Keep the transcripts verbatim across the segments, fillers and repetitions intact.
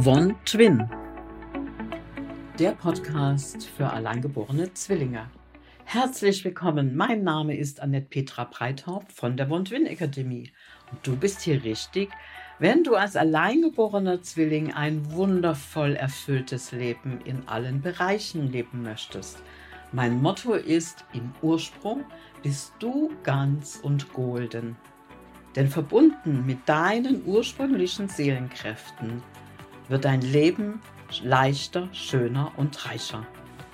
One Twin, der Podcast für alleingeborene Zwillinge. Herzlich willkommen, mein Name ist Annette Petra Breithaupt von der One Twin Akademie und du bist hier richtig, wenn du als alleingeborener Zwilling ein wundervoll erfülltes Leben in allen Bereichen leben möchtest. Mein Motto ist: Im Ursprung bist du ganz und golden. Denn verbunden mit deinen ursprünglichen Seelenkräften wird dein Leben leichter, schöner und reicher.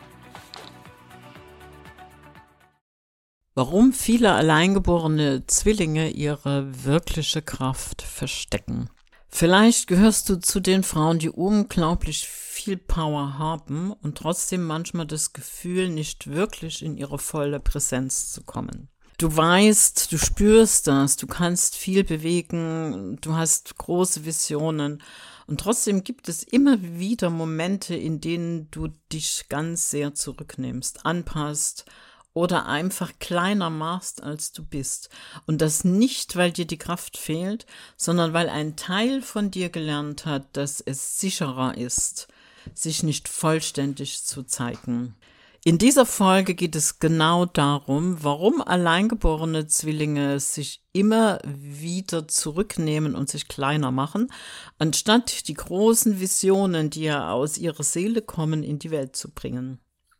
Warum viele alleingeborene Zwillinge ihre wirkliche Kraft verstecken. Vielleicht gehörst du zu den Frauen, die unglaublich viel Power haben und trotzdem manchmal das Gefühl, nicht wirklich in ihre volle Präsenz zu kommen. Du weißt, du spürst das, du kannst viel bewegen, du hast große Visionen und trotzdem gibt es immer wieder Momente, in denen du dich ganz sehr zurücknimmst, anpasst oder einfach kleiner machst, als du bist. Und das nicht, weil dir die Kraft fehlt, sondern weil ein Teil von dir gelernt hat, dass es sicherer ist, sich nicht vollständig zu zeigen. In dieser Folge geht es genau darum, warum alleingeborene Zwillinge sich immer wieder zurücknehmen und sich kleiner machen, anstatt die großen Visionen, die ja aus ihrer Seele kommen, in die Welt zu bringen.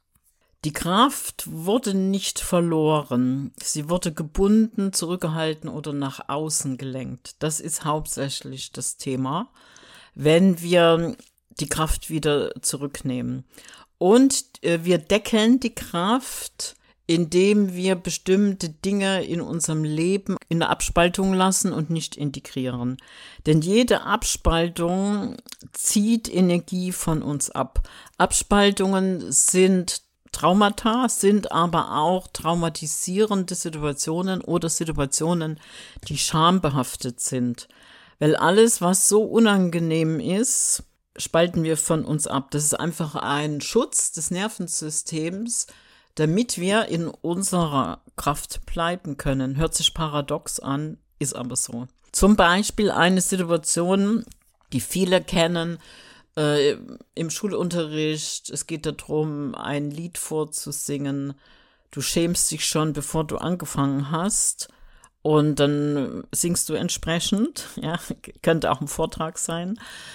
Die Kraft wurde nicht verloren, sie wurde gebunden, zurückgehalten oder nach außen gelenkt. Das ist hauptsächlich das Thema, wenn wir die Kraft wieder zurücknehmen. Und äh, wir deckeln die Kraft, indem wir bestimmte Dinge in unserem Leben in der Abspaltung lassen und nicht integrieren. Denn jede Abspaltung zieht Energie von uns ab. Abspaltungen sind Traumata, sind aber auch traumatisierende Situationen oder Situationen, die schambehaftet sind. Weil alles, was so unangenehm ist, spalten wir von uns ab. Das ist einfach ein Schutz des Nervensystems, damit wir in unserer Kraft bleiben können. Hört sich paradox an, ist aber so. Zum Beispiel eine Situation, die viele kennen, äh, im Schulunterricht. Es geht darum, ein Lied vorzusingen. Du schämst dich schon, bevor du angefangen hast. Und dann singst du entsprechend, ja, könnte auch ein Vortrag sein.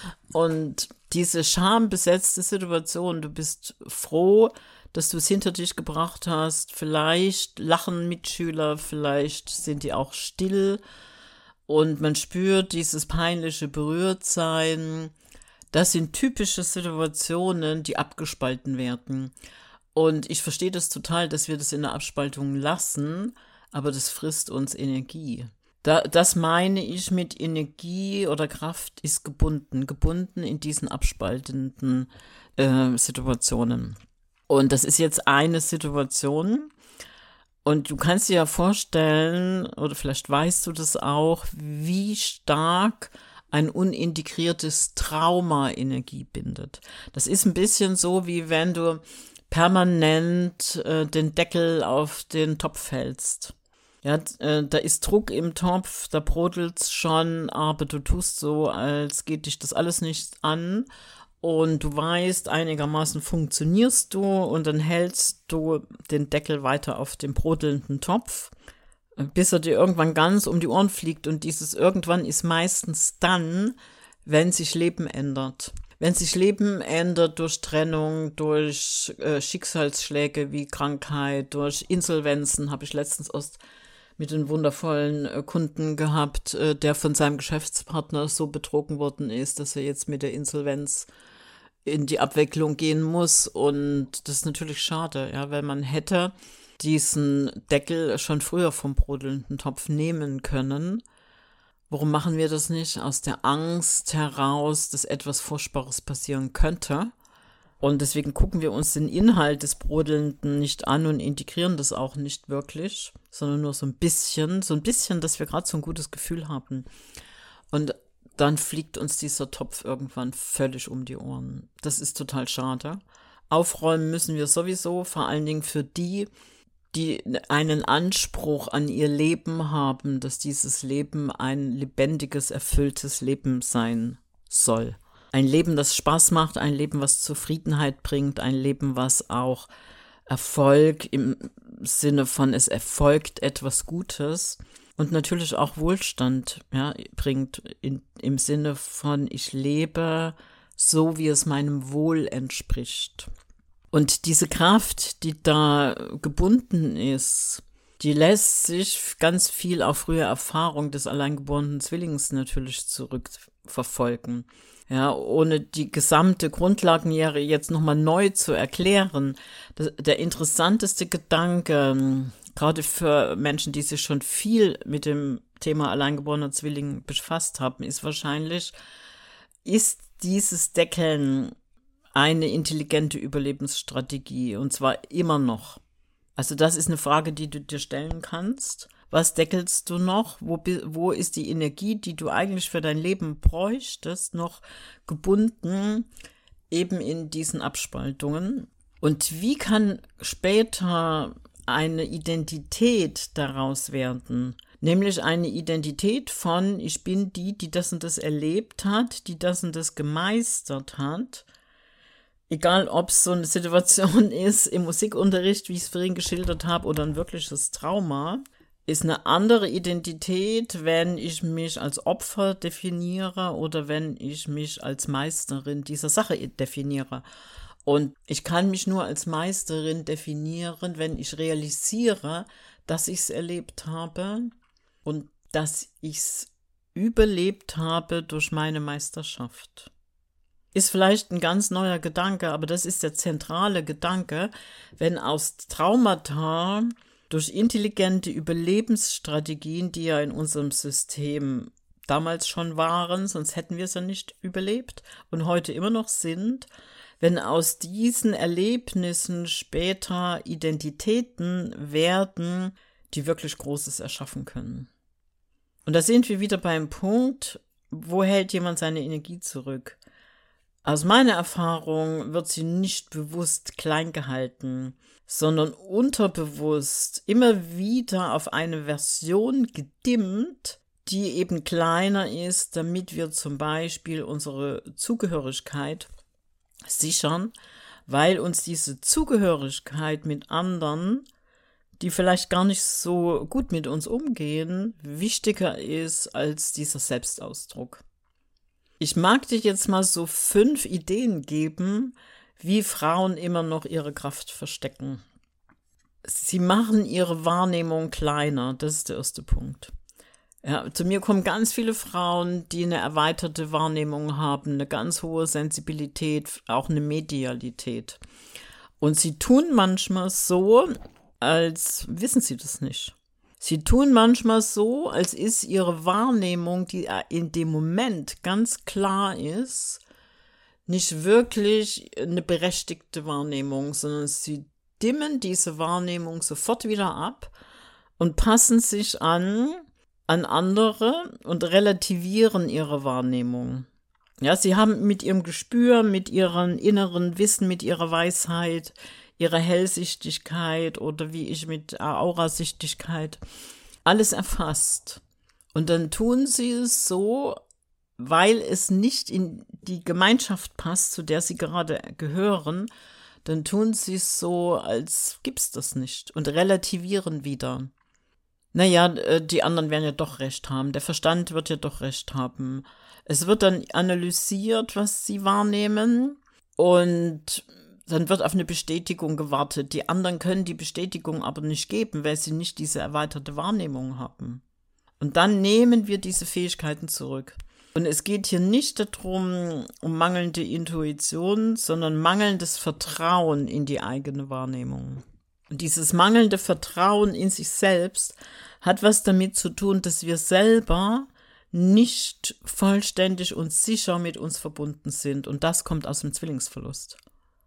Und diese schambesetzte Situation, du bist froh, dass du es hinter dich gebracht hast. Vielleicht lachen Mitschüler, vielleicht sind die auch still. Und man spürt dieses peinliche Berührtsein. Das sind typische Situationen, die abgespalten werden. Und ich verstehe das total, dass wir das in der Abspaltung lassen, aber das frisst uns Energie. Da, das meine ich mit Energie oder Kraft ist gebunden, gebunden in diesen abspaltenden äh, Situationen. Und das ist jetzt eine Situation und du kannst dir ja vorstellen, oder vielleicht weißt du das auch, wie stark ein unintegriertes Trauma Energie bindet. Das ist ein bisschen so, wie wenn du permanent äh, den Deckel auf den Topf hältst. Ja, äh, da ist Druck im Topf, da brodelt's schon, aber du tust so, als geht dich das alles nicht an und du weißt, einigermaßen funktionierst du und dann hältst du den Deckel weiter auf dem brodelnden Topf, bis er dir irgendwann ganz um die Ohren fliegt und dieses irgendwann ist meistens dann, wenn sich Leben ändert. Wenn sich Leben ändert durch Trennung, durch äh, Schicksalsschläge wie Krankheit, durch Insolvenzen, habe ich letztens erst mit einem wundervollen äh, Kunden gehabt, äh, der von seinem Geschäftspartner so betrogen worden ist, dass er jetzt mit der Insolvenz in die Abwicklung gehen muss. Und das ist natürlich schade, ja, weil man hätte diesen Deckel schon früher vom brodelnden Topf nehmen können. Warum machen wir das nicht? Aus der Angst heraus, dass etwas Furchtbares passieren könnte. Und deswegen gucken wir uns den Inhalt des Brodelnden nicht an und integrieren das auch nicht wirklich, sondern nur so ein bisschen, so ein bisschen, dass wir gerade so ein gutes Gefühl haben. Und dann fliegt uns dieser Topf irgendwann völlig um die Ohren. Das ist total schade. Aufräumen müssen wir sowieso, vor allen Dingen für die, die einen Anspruch an ihr Leben haben, dass dieses Leben ein lebendiges, erfülltes Leben sein soll. Ein Leben, das Spaß macht, ein Leben, was Zufriedenheit bringt, ein Leben, was auch Erfolg im Sinne von es erfolgt etwas Gutes und natürlich auch Wohlstand, ja, bringt in, im Sinne von ich lebe so, wie es meinem Wohl entspricht. Und diese Kraft, die da gebunden ist, die lässt sich ganz viel auf frühe Erfahrung des alleingeborenen Zwillings natürlich zurückverfolgen. Ja, ohne die gesamte Grundlagenlehre jetzt nochmal neu zu erklären. Das, der interessanteste Gedanke, gerade für Menschen, die sich schon viel mit dem Thema alleingeborener Zwilling befasst haben, ist wahrscheinlich, ist dieses Deckeln eine intelligente Überlebensstrategie und zwar immer noch. Also das ist eine Frage, die du dir stellen kannst. Was deckelst du noch? Wo, wo ist die Energie, die du eigentlich für dein Leben bräuchtest, noch gebunden eben in diesen Abspaltungen? Und wie kann später eine Identität daraus werden? Nämlich eine Identität von, ich bin die, die das und das erlebt hat, die das und das gemeistert hat. Egal, ob es so eine Situation ist im Musikunterricht, wie ich es vorhin geschildert habe, oder ein wirkliches Trauma, ist eine andere Identität, wenn ich mich als Opfer definiere oder wenn ich mich als Meisterin dieser Sache definiere. Und ich kann mich nur als Meisterin definieren, wenn ich realisiere, dass ich es erlebt habe und dass ich es überlebt habe durch meine Meisterschaft. Ist vielleicht ein ganz neuer Gedanke, aber das ist der zentrale Gedanke, wenn aus Traumata durch intelligente Überlebensstrategien, die ja in unserem System damals schon waren, sonst hätten wir es ja nicht überlebt und heute immer noch sind, wenn aus diesen Erlebnissen später Identitäten werden, die wirklich Großes erschaffen können. Und da sind wir wieder beim Punkt, wo hält jemand seine Energie zurück? Aus meiner Erfahrung wird sie nicht bewusst klein gehalten, sondern unterbewusst immer wieder auf eine Version gedimmt, die eben kleiner ist, damit wir zum Beispiel unsere Zugehörigkeit sichern, weil uns diese Zugehörigkeit mit anderen, die vielleicht gar nicht so gut mit uns umgehen, wichtiger ist als dieser Selbstausdruck. Ich mag dir jetzt mal so fünf Ideen geben, wie Frauen immer noch ihre Kraft verstecken. Sie machen ihre Wahrnehmung kleiner, das ist der erste Punkt. Ja, zu mir kommen ganz viele Frauen, die eine erweiterte Wahrnehmung haben, eine ganz hohe Sensibilität, auch eine Medialität. Und sie tun manchmal so, als wissen sie das nicht. Sie tun manchmal so, als ist ihre Wahrnehmung, die in dem Moment ganz klar ist, nicht wirklich eine berechtigte Wahrnehmung, sondern sie dimmen diese Wahrnehmung sofort wieder ab und passen sich an, an andere und relativieren ihre Wahrnehmung. Ja, sie haben mit ihrem Gespür, mit ihrem inneren Wissen, mit ihrer Weisheit, ihrer Hellsichtigkeit oder wie ich mit Aurasichtigkeit alles erfasst. Und dann tun sie es so, weil es nicht in die Gemeinschaft passt, zu der sie gerade gehören, dann tun sie es so, als gibt's das nicht und relativieren wieder. Naja, die anderen werden ja doch recht haben, der Verstand wird ja doch recht haben. Es wird dann analysiert, was sie wahrnehmen und dann wird auf eine Bestätigung gewartet. Die anderen können die Bestätigung aber nicht geben, weil sie nicht diese erweiterte Wahrnehmung haben. Und dann nehmen wir diese Fähigkeiten zurück. Und es geht hier nicht darum, um mangelnde Intuition, sondern mangelndes Vertrauen in die eigene Wahrnehmung. Und dieses mangelnde Vertrauen in sich selbst hat was damit zu tun, dass wir selber nicht vollständig und sicher mit uns verbunden sind. Und das kommt aus dem Zwillingsverlust.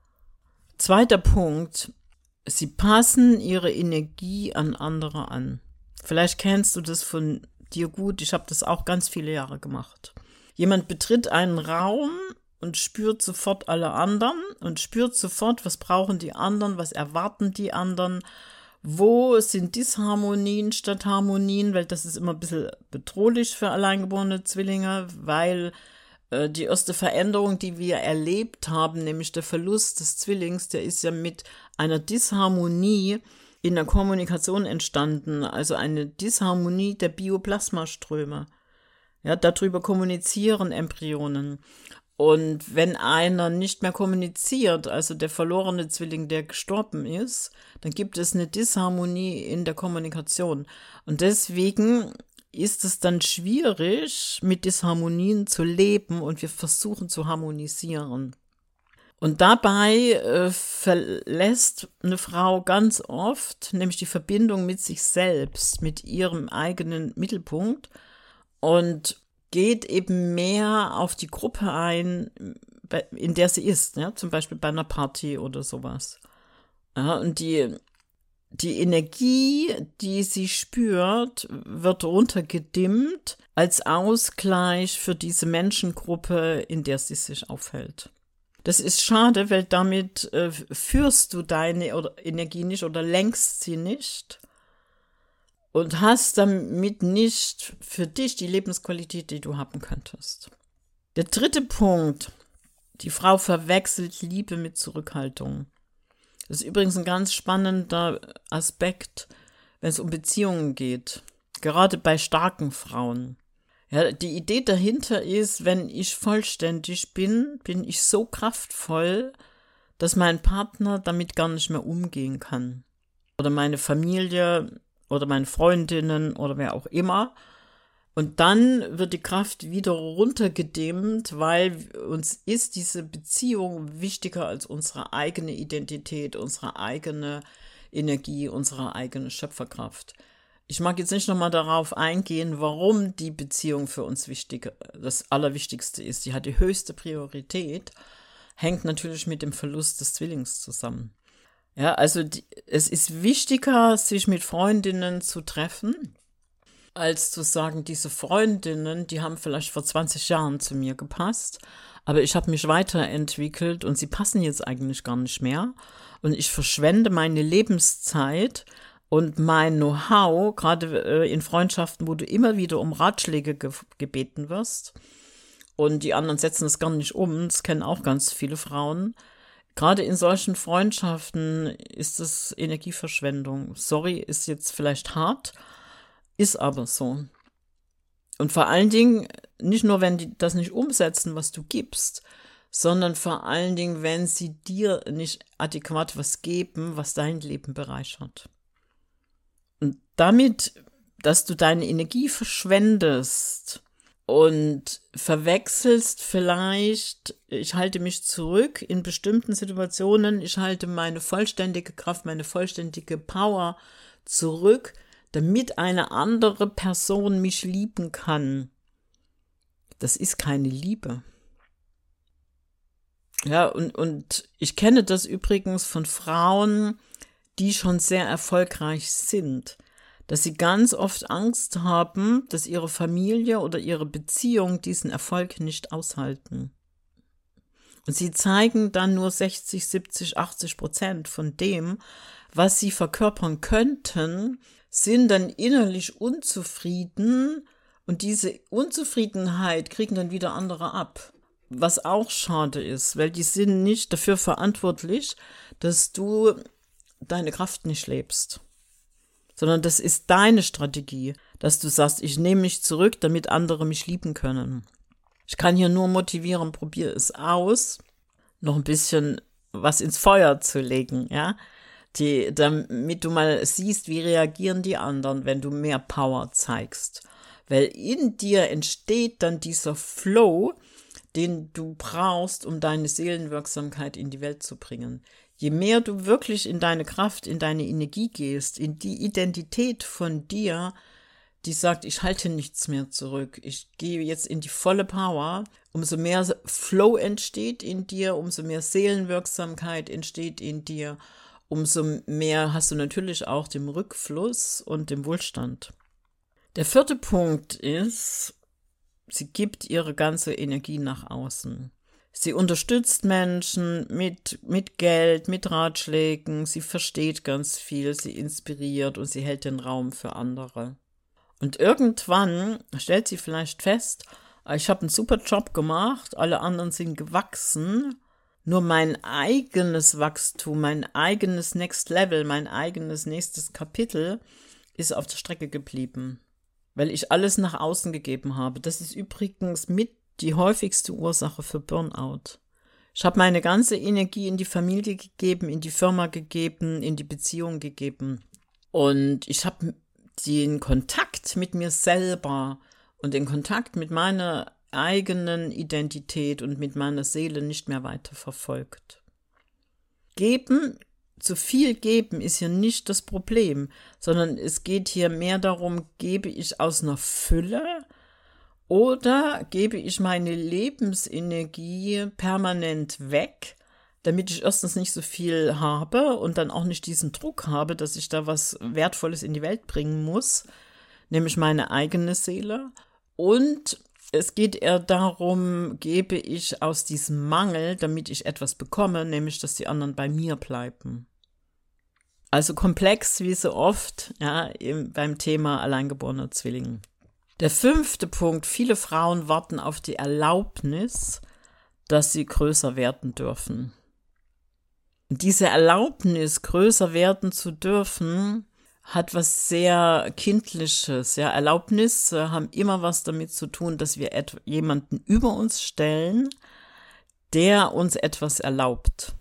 Zweiter Punkt, sie passen ihre Energie an andere an. Vielleicht kennst du das von dir gut, ich habe das auch ganz viele Jahre gemacht. Jemand betritt einen Raum und spürt sofort alle anderen und spürt sofort, was brauchen die anderen, was erwarten die anderen, wo sind Disharmonien statt Harmonien, weil das ist immer ein bisschen bedrohlich für alleingeborene Zwillinge, weil äh, die erste Veränderung, die wir erlebt haben, nämlich der Verlust des Zwillings, der ist ja mit einer Disharmonie in der Kommunikation entstanden, also eine Disharmonie der Bioplasmaströme. Ja, darüber kommunizieren Embryonen. Und wenn einer nicht mehr kommuniziert, also der verlorene Zwilling, der gestorben ist, dann gibt es eine Disharmonie in der Kommunikation. Und deswegen ist es dann schwierig, mit Disharmonien zu leben und wir versuchen zu harmonisieren. Und dabei äh, verlässt eine Frau ganz oft nämlich die Verbindung mit sich selbst, mit ihrem eigenen Mittelpunkt und geht eben mehr auf die Gruppe ein, in der sie ist, ja, zum Beispiel bei einer Party oder sowas. Ja, und die, die Energie, die sie spürt, wird runtergedimmt als Ausgleich für diese Menschengruppe, in der sie sich aufhält. Das ist schade, weil damit äh, führst du deine oder Energie nicht oder lenkst sie nicht und hast damit nicht für dich die Lebensqualität, die du haben könntest. Der dritte Punkt, die Frau verwechselt Liebe mit Zurückhaltung. Das ist übrigens ein ganz spannender Aspekt, wenn es um Beziehungen geht, gerade bei starken Frauen. Ja, die Idee dahinter ist, wenn ich vollständig bin, bin ich so kraftvoll, dass mein Partner damit gar nicht mehr umgehen kann. Oder meine Familie oder meine Freundinnen oder wer auch immer. Und dann wird die Kraft wieder runtergedimmt, weil uns ist diese Beziehung wichtiger als unsere eigene Identität, unsere eigene Energie, unsere eigene Schöpferkraft. Ich mag jetzt nicht nochmal darauf eingehen, warum die Beziehung für uns wichtig, das Allerwichtigste ist. Die hat die höchste Priorität, hängt natürlich mit dem Verlust des Zwillings zusammen. Ja, also die, es ist wichtiger, sich mit Freundinnen zu treffen, als zu sagen, diese Freundinnen, die haben vielleicht vor zwanzig Jahren zu mir gepasst, aber ich habe mich weiterentwickelt und sie passen jetzt eigentlich gar nicht mehr. Und ich verschwende meine Lebenszeit und mein Know-how, gerade äh, in Freundschaften, wo du immer wieder um Ratschläge ge- gebeten wirst und die anderen setzen es gar nicht um, das kennen auch ganz viele Frauen. Gerade in solchen Freundschaften ist es Energieverschwendung. Sorry, ist jetzt vielleicht hart, ist aber so. Und vor allen Dingen, nicht nur, wenn die das nicht umsetzen, was du gibst, sondern vor allen Dingen, wenn sie dir nicht adäquat was geben, was dein Leben bereichert. Und damit, dass du deine Energie verschwendest und verwechselst vielleicht, ich halte mich zurück in bestimmten Situationen, ich halte meine vollständige Kraft, meine vollständige Power zurück, damit eine andere Person mich lieben kann. Das ist keine Liebe. Ja, und, und ich kenne das übrigens von Frauen, die schon sehr erfolgreich sind, dass sie ganz oft Angst haben, dass ihre Familie oder ihre Beziehung diesen Erfolg nicht aushalten. Und sie zeigen dann nur sechzig, siebzig, achtzig Prozent von dem, was sie verkörpern könnten, sind dann innerlich unzufrieden und diese Unzufriedenheit kriegen dann wieder andere ab. Was auch schade ist, weil die sind nicht dafür verantwortlich, dass du deine Kraft nicht lebst, sondern das ist deine Strategie, dass du sagst, ich nehme mich zurück, damit andere mich lieben können. Ich kann hier nur motivieren, probier es aus, noch ein bisschen was ins Feuer zu legen, ja, die, damit du mal siehst, wie reagieren die anderen, wenn du mehr Power zeigst. Weil in dir entsteht dann dieser Flow, den du brauchst, um deine Seelenwirksamkeit in die Welt zu bringen. Je mehr du wirklich in deine Kraft, in deine Energie gehst, in die Identität von dir, die sagt, ich halte nichts mehr zurück, ich gehe jetzt in die volle Power, umso mehr Flow entsteht in dir, umso mehr Seelenwirksamkeit entsteht in dir, umso mehr hast du natürlich auch den Rückfluss und den Wohlstand. Der vierte Punkt ist, sie gibt ihre ganze Energie nach außen. Sie unterstützt Menschen mit, mit Geld, mit Ratschlägen, sie versteht ganz viel, sie inspiriert und sie hält den Raum für andere. Und irgendwann stellt sie vielleicht fest, Ich habe einen super Job gemacht, alle anderen sind gewachsen. Nur mein eigenes Wachstum, mein eigenes Next Level, mein eigenes nächstes Kapitel ist auf der Strecke geblieben, weil ich alles nach außen gegeben habe. Das ist übrigens mit die häufigste Ursache für Burnout. Ich habe meine ganze Energie in die Familie gegeben, in die Firma gegeben, in die Beziehung gegeben. Und ich habe den Kontakt mit mir selber und den Kontakt mit meiner eigenen Identität und mit meiner Seele nicht mehr weiter verfolgt. Geben, zu viel geben ist hier nicht das Problem, sondern es geht hier mehr darum, gebe ich aus einer Fülle oder gebe ich meine Lebensenergie permanent weg, damit ich erstens nicht so viel habe und dann auch nicht diesen Druck habe, dass ich da was Wertvolles in die Welt bringen muss, nämlich meine eigene Seele. Und es geht eher darum, gebe ich aus diesem Mangel, damit ich etwas bekomme, nämlich, dass die anderen bei mir bleiben. Also komplex wie so oft, ja, im, beim Thema alleingeborene Zwillinge. Der fünfte Punkt, viele Frauen warten auf die Erlaubnis, dass sie größer werden dürfen. Und diese Erlaubnis, größer werden zu dürfen, hat was sehr Kindliches. Ja, Erlaubnisse haben immer was damit zu tun, dass wir et- jemanden über uns stellen, der uns etwas erlaubt.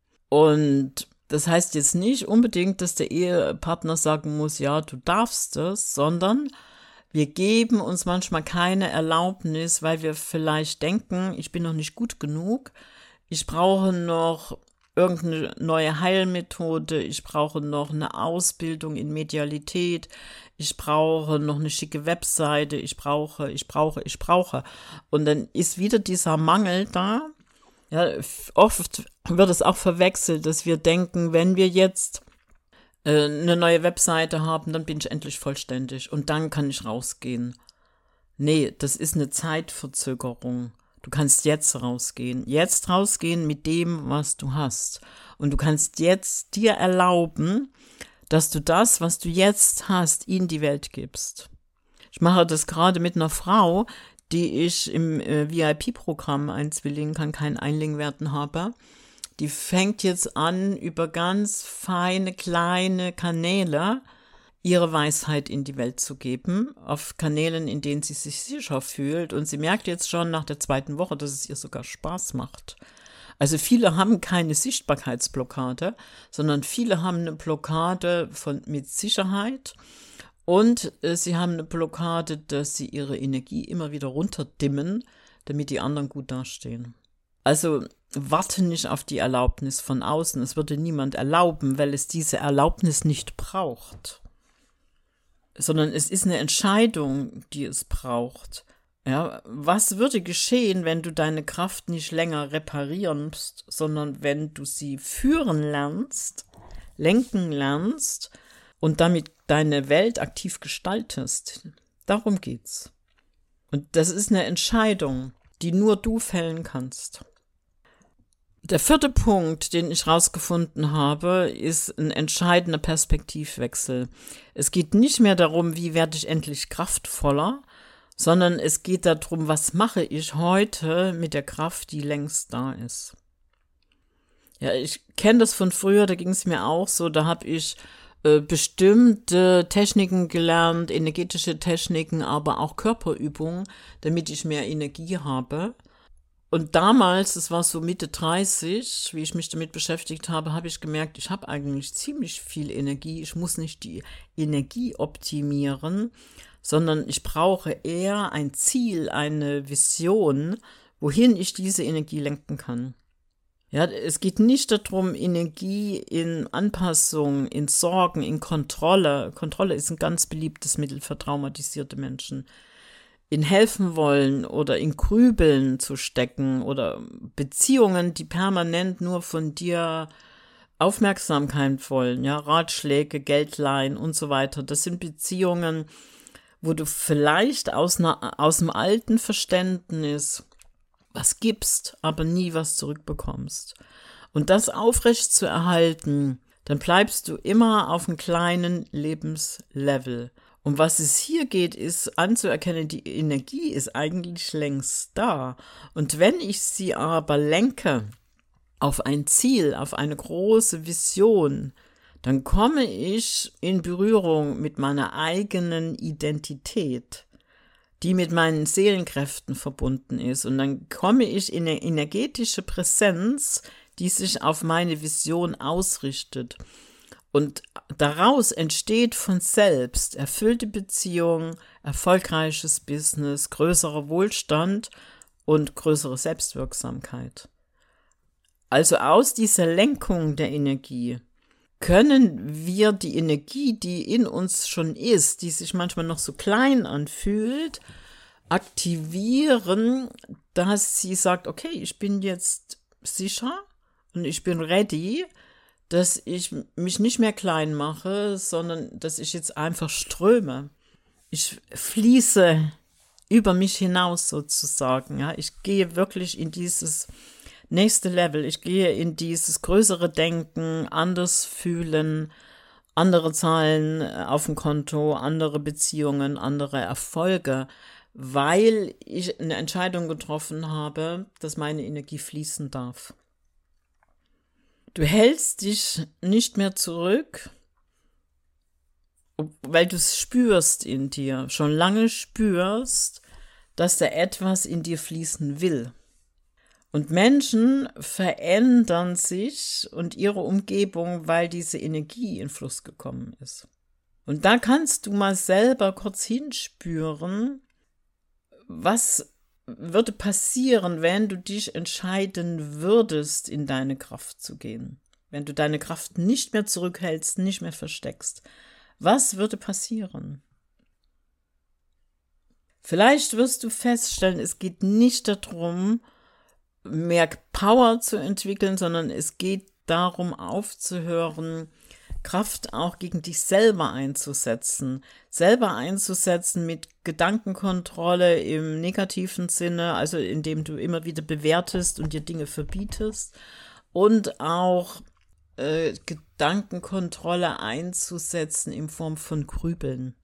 Und das heißt jetzt nicht unbedingt, dass der Ehepartner sagen muss, ja, du darfst es, sondern wir geben uns manchmal keine Erlaubnis, weil wir vielleicht denken, ich bin noch nicht gut genug, ich brauche noch irgendeine neue Heilmethode, ich brauche noch eine Ausbildung in Medialität, ich brauche noch eine schicke Webseite, ich brauche, ich brauche, ich brauche. Und dann ist wieder dieser Mangel da. Ja, oft wird es auch verwechselt, dass wir denken, wenn wir jetzt äh, eine neue Webseite haben, dann bin ich endlich vollständig und dann kann ich rausgehen. Nee, das ist eine Zeitverzögerung. Du kannst jetzt rausgehen, jetzt rausgehen mit dem, was du hast. Und du kannst jetzt dir erlauben, dass du das, was du jetzt hast, in die Welt gibst. Ich mache das gerade mit einer Frau, die ich im äh, V I P-Programm, ein Zwilling kann kein Einling werden, habe. Die fängt jetzt an, über ganz feine, kleine Kanäle ihre Weisheit in die Welt zu geben, auf Kanälen, in denen sie sich sicher fühlt. Und sie merkt jetzt schon nach der zweiten Woche, dass es ihr sogar Spaß macht. Also viele haben keine Sichtbarkeitsblockade, sondern viele haben eine Blockade von, mit Sicherheit und äh, sie haben eine Blockade, dass sie ihre Energie immer wieder runterdimmen, damit die anderen gut dastehen. Also warte nicht auf die Erlaubnis von außen. Es würde niemand erlauben, weil es diese Erlaubnis nicht braucht. Sondern es ist eine Entscheidung, die es braucht. Ja, was würde geschehen, wenn du deine Kraft nicht länger reparierst, sondern wenn du sie führen lernst, lenken lernst und damit deine Welt aktiv gestaltest? Darum geht's. Und das ist eine Entscheidung, die nur du fällen kannst. Der vierte Punkt, den ich rausgefunden habe, ist ein entscheidender Perspektivwechsel. Es geht nicht mehr darum, wie werde ich endlich kraftvoller, sondern es geht darum, was mache ich heute mit der Kraft, die längst da ist. Ja, ich kenne das von früher, da ging es mir auch so, da habe ich äh, bestimmte Techniken gelernt, energetische Techniken, aber auch Körperübungen, damit ich mehr Energie habe. Und damals, das war so Mitte dreißig, wie ich mich damit beschäftigt habe, habe ich gemerkt, ich habe eigentlich ziemlich viel Energie. Ich muss nicht die Energie optimieren, sondern ich brauche eher ein Ziel, eine Vision, wohin ich diese Energie lenken kann. Ja, es geht nicht darum, Energie in Anpassung, in Sorgen, in Kontrolle. Kontrolle ist ein ganz beliebtes Mittel für traumatisierte Menschen. In helfen wollen oder in Grübeln zu stecken oder Beziehungen, die permanent nur von dir Aufmerksamkeit wollen, ja, Ratschläge, Geldleihen und so weiter. Das sind Beziehungen, wo du vielleicht aus, einer, aus dem alten Verständnis was gibst, aber nie was zurückbekommst. Und das aufrecht zu erhalten, dann bleibst du immer auf einem kleinen Lebenslevel. Um was es hier geht, ist anzuerkennen, die Energie ist eigentlich längst da. Und wenn ich sie aber lenke auf ein Ziel, auf eine große Vision, dann komme ich in Berührung mit meiner eigenen Identität, die mit meinen Seelenkräften verbunden ist. Und dann komme ich in eine energetische Präsenz, die sich auf meine Vision ausrichtet. Und daraus entsteht von selbst erfüllte Beziehung, erfolgreiches Business, größerer Wohlstand und größere Selbstwirksamkeit. Also aus dieser Lenkung der Energie können wir die Energie, die in uns schon ist, die sich manchmal noch so klein anfühlt, aktivieren, dass sie sagt, okay, ich bin jetzt sicher und ich bin ready, dass ich mich nicht mehr klein mache, sondern dass ich jetzt einfach ströme. Ich fließe über mich hinaus sozusagen. Ja. Ich gehe wirklich in dieses nächste Level. Ich gehe in dieses größere Denken, anders fühlen, andere Zahlen auf dem Konto, andere Beziehungen, andere Erfolge, weil ich eine Entscheidung getroffen habe, dass meine Energie fließen darf. Du hältst dich nicht mehr zurück, weil du es spürst in dir, schon lange spürst, dass da etwas in dir fließen will. Und Menschen verändern sich und ihre Umgebung, weil diese Energie in Fluss gekommen ist. Und da kannst du mal selber kurz hinspüren, was würde passieren, wenn du dich entscheiden würdest, in deine Kraft zu gehen. Wenn du deine Kraft nicht mehr zurückhältst, nicht mehr versteckst. Was würde passieren? Vielleicht wirst du feststellen, es geht nicht darum, mehr Power zu entwickeln, sondern es geht darum, aufzuhören, Kraft auch gegen dich selber einzusetzen. Selber einzusetzen mit Gedankenkontrolle im negativen Sinne, also indem du immer wieder bewertest und dir Dinge verbietest. Und auch äh, Gedankenkontrolle einzusetzen in Form von Grübeln.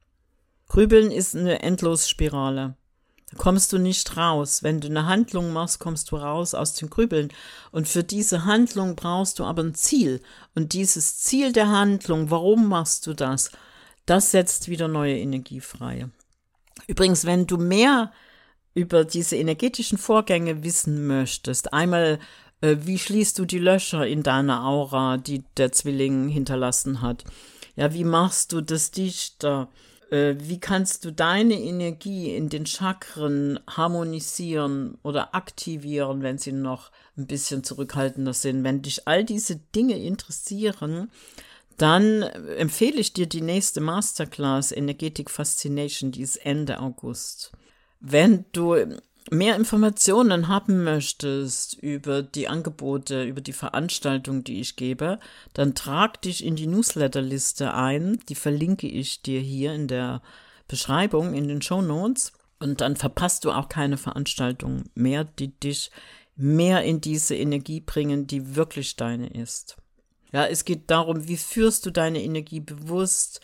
Grübeln ist eine Endlosspirale. Da kommst du nicht raus. Wenn du eine Handlung machst, kommst du raus aus dem Grübeln. Und für diese Handlung brauchst du aber ein Ziel. Und dieses Ziel der Handlung, warum machst du das? Das setzt wieder neue Energie frei. Übrigens, wenn du mehr über diese energetischen Vorgänge wissen möchtest, einmal, äh, wie schließt du die Löcher in deiner Aura, die der Zwilling hinterlassen hat? Ja, wie machst du das dichter? Wie kannst du deine Energie in den Chakren harmonisieren oder aktivieren, wenn sie noch ein bisschen zurückhaltender sind? Wenn dich all diese Dinge interessieren, dann empfehle ich dir die nächste Masterclass Energetic Fascination, die ist Ende August. Wenn du mehr Informationen haben möchtest über die Angebote, über die Veranstaltung, die ich gebe, dann trag dich in die Newsletterliste ein. Die verlinke ich dir hier in der Beschreibung, in den Shownotes. Und dann verpasst du auch keine Veranstaltung mehr, die dich mehr in diese Energie bringen, die wirklich deine ist. Ja, es geht darum, wie führst du deine Energie bewusst?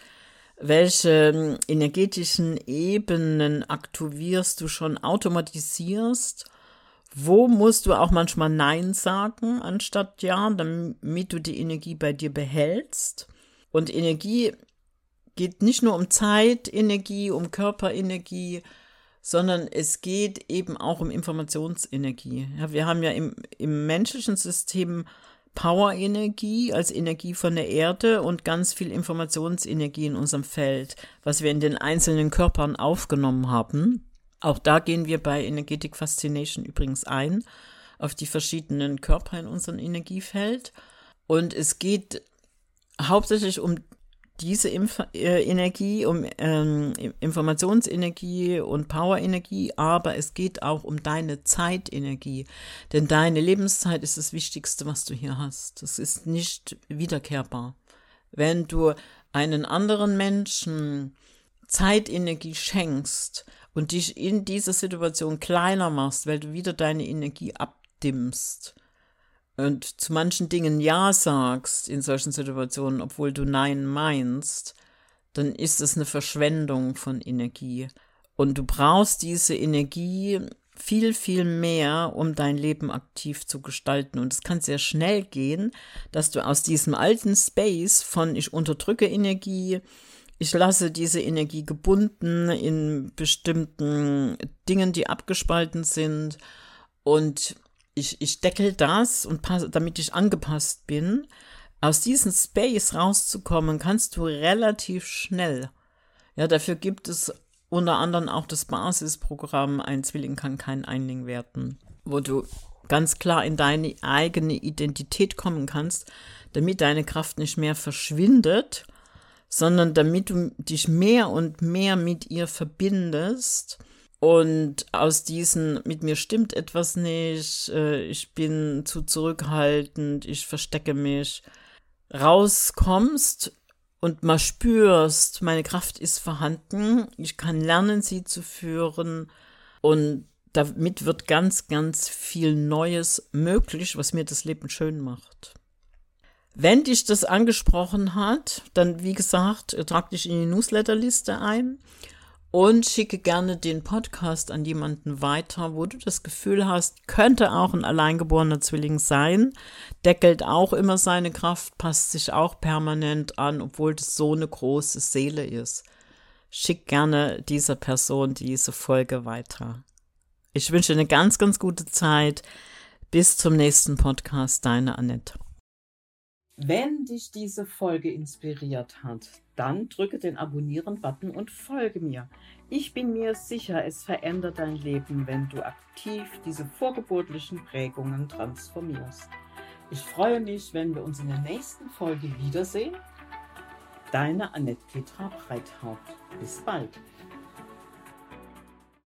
Welche energetischen Ebenen aktivierst du schon, automatisierst? Wo musst du auch manchmal Nein sagen anstatt Ja, damit du die Energie bei dir behältst? Und Energie geht nicht nur um Zeitenergie, um Körperenergie, sondern es geht eben auch um Informationsenergie. Ja, wir haben ja im, im menschlichen System Power-Energie als Energie von der Erde und ganz viel Informationsenergie in unserem Feld, was wir in den einzelnen Körpern aufgenommen haben. Auch da gehen wir bei Energetic Fascination übrigens ein, auf die verschiedenen Körper in unserem Energiefeld. Und es geht hauptsächlich um diese Inf- äh, Energie, um ähm, Informationsenergie und Powerenergie, aber es geht auch um deine Zeitenergie, denn deine Lebenszeit ist das Wichtigste, was du hier hast. Das ist nicht wiederkehrbar. Wenn du einen anderen Menschen Zeitenergie schenkst und dich in dieser Situation kleiner machst, weil du wieder deine Energie abdimmst, und zu manchen Dingen Ja sagst in solchen Situationen, obwohl du Nein meinst, dann ist es eine Verschwendung von Energie. Und du brauchst diese Energie viel, viel mehr, um dein Leben aktiv zu gestalten. Und es kann sehr schnell gehen, dass du aus diesem alten Space von ich unterdrücke Energie, ich lasse diese Energie gebunden in bestimmten Dingen, die abgespalten sind und ich, ich deckel das, und pass, damit ich angepasst bin. Aus diesem Space rauszukommen, kannst du relativ schnell. Ja, dafür gibt es unter anderem auch das Basisprogramm Ein Zwilling kann kein Einling werden, wo du ganz klar in deine eigene Identität kommen kannst, damit deine Kraft nicht mehr verschwindet, sondern damit du dich mehr und mehr mit ihr verbindest und aus diesen, mit mir stimmt etwas nicht, ich bin zu zurückhaltend, ich verstecke mich, rauskommst und mal spürst, meine Kraft ist vorhanden, ich kann lernen, sie zu führen, und damit wird ganz, ganz viel Neues möglich, was mir das Leben schön macht. Wenn dich das angesprochen hat, dann, wie gesagt, trag dich in die Newsletterliste ein und schicke gerne den Podcast an jemanden weiter, wo du das Gefühl hast, könnte auch ein alleingeborener Zwilling sein, deckelt auch immer seine Kraft, passt sich auch permanent an, obwohl das so eine große Seele ist. Schick gerne dieser Person diese Folge weiter. Ich wünsche eine ganz, ganz gute Zeit. Bis zum nächsten Podcast, deine Annette. Wenn dich diese Folge inspiriert hat, dann drücke den Abonnieren-Button und folge mir. Ich bin mir sicher, es verändert dein Leben, wenn du aktiv diese vorgeburtlichen Prägungen transformierst. Ich freue mich, wenn wir uns in der nächsten Folge wiedersehen. Deine Annette Petra Breithaupt. Bis bald.